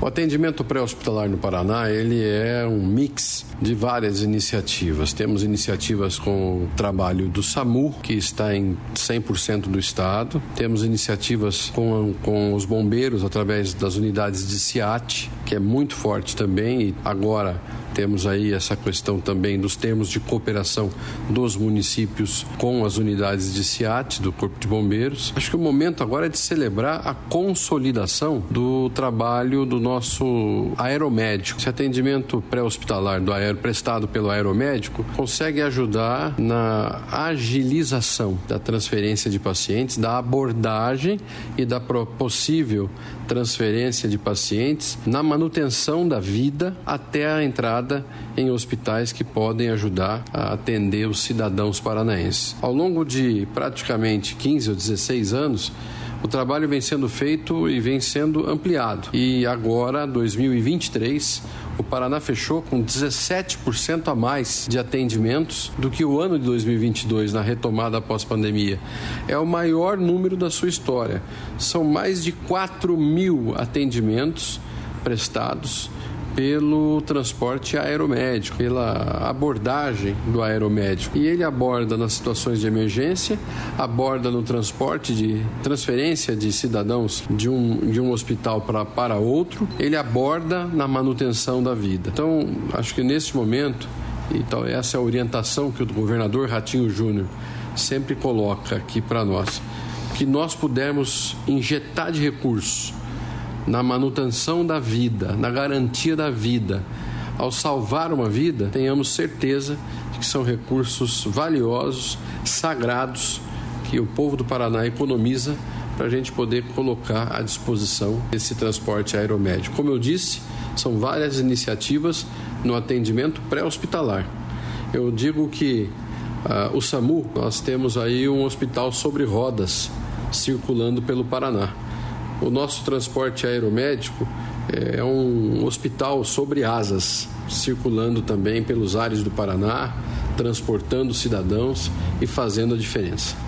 O atendimento pré-hospitalar no Paraná, ele é um mix de várias iniciativas. Temos iniciativas com o trabalho do SAMU, que está em 100% do estado. Temos iniciativas com os bombeiros através das unidades de SIAT, que é muito forte também, e agora temos aí essa questão também dos termos de cooperação dos municípios com as unidades de SIAT, do Corpo de Bombeiros. Acho que o momento agora é de celebrar a consolidação do trabalho do nosso aeromédico. Esse atendimento pré-hospitalar prestado pelo aeromédico consegue ajudar na agilização da transferência de pacientes, da abordagem e da possível transferência de pacientes na manutenção da vida até a entrada em hospitais que podem ajudar a atender os cidadãos paranaenses. Ao longo de praticamente 15 ou 16 anos, o trabalho vem sendo feito e vem sendo ampliado. E agora, 2023, o Paraná fechou com 17% a mais de atendimentos do que o ano de 2022, na retomada após pandemia. É o maior número da sua história. São mais de 4.000 atendimentos prestados pelo transporte aeromédico, pela abordagem do aeromédico. E ele aborda nas situações de emergência, aborda no transporte de transferência de cidadãos de um hospital para outro, ele aborda na manutenção da vida. Então, acho que neste momento, então, essa é a orientação que o governador Ratinho Júnior sempre coloca aqui para nós, que nós pudermos injetar de recursos na manutenção da vida, na garantia da vida. Ao salvar uma vida, tenhamos certeza de que são recursos valiosos, sagrados, que o povo do Paraná economiza para a gente poder colocar à disposição esse transporte aeromédico. Como eu disse, são várias iniciativas no atendimento pré-hospitalar. Eu digo que o SAMU, nós temos aí um hospital sobre rodas circulando pelo Paraná. O nosso transporte aeromédico é um hospital sobre asas, circulando também pelos ares do Paraná, transportando cidadãos e fazendo a diferença.